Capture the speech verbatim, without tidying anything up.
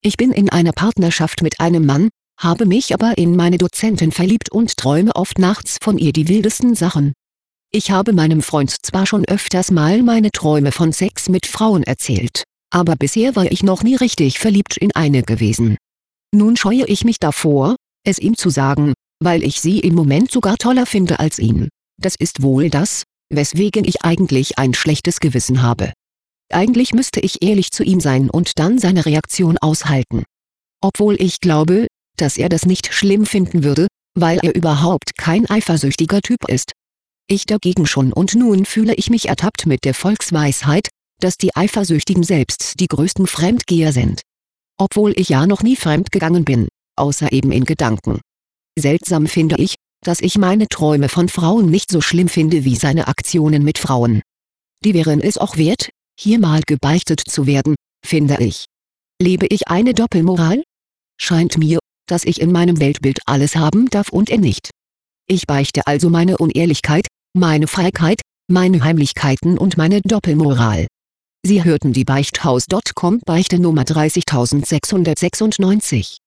Ich bin in einer Partnerschaft mit einem Mann, habe mich aber in meine Dozentin verliebt und träume oft nachts von ihr die wildesten Sachen. Ich habe meinem Freund zwar schon öfters mal meine Träume von Sex mit Frauen erzählt, aber bisher war ich noch nie richtig verliebt in eine gewesen. Nun scheue ich mich davor, es ihm zu sagen, weil ich sie im Moment sogar toller finde als ihn. Das ist wohl das, weswegen ich eigentlich ein schlechtes Gewissen habe. Eigentlich müsste ich ehrlich zu ihm sein und dann seine Reaktion aushalten. Obwohl ich glaube, dass er das nicht schlimm finden würde, weil er überhaupt kein eifersüchtiger Typ ist. Ich dagegen schon, und nun fühle ich mich ertappt mit der Volksweisheit, dass die Eifersüchtigen selbst die größten Fremdgeher sind. Obwohl ich ja noch nie fremdgegangen bin, außer eben in Gedanken. Seltsam finde ich, dass ich meine Träume von Frauen nicht so schlimm finde wie seine Aktionen mit Frauen. Die wären es auch wert, hier mal gebeichtet zu werden, finde ich. Lebe ich eine Doppelmoral? Scheint mir, dass ich in meinem Weltbild alles haben darf und er nicht. Ich beichte also meine Unehrlichkeit, meine Feigheit, meine Heimlichkeiten und meine Doppelmoral. Sie hörten die Beichthaus Punkt com Beichte Nummer dreißigsechshundertsechsundneunzig.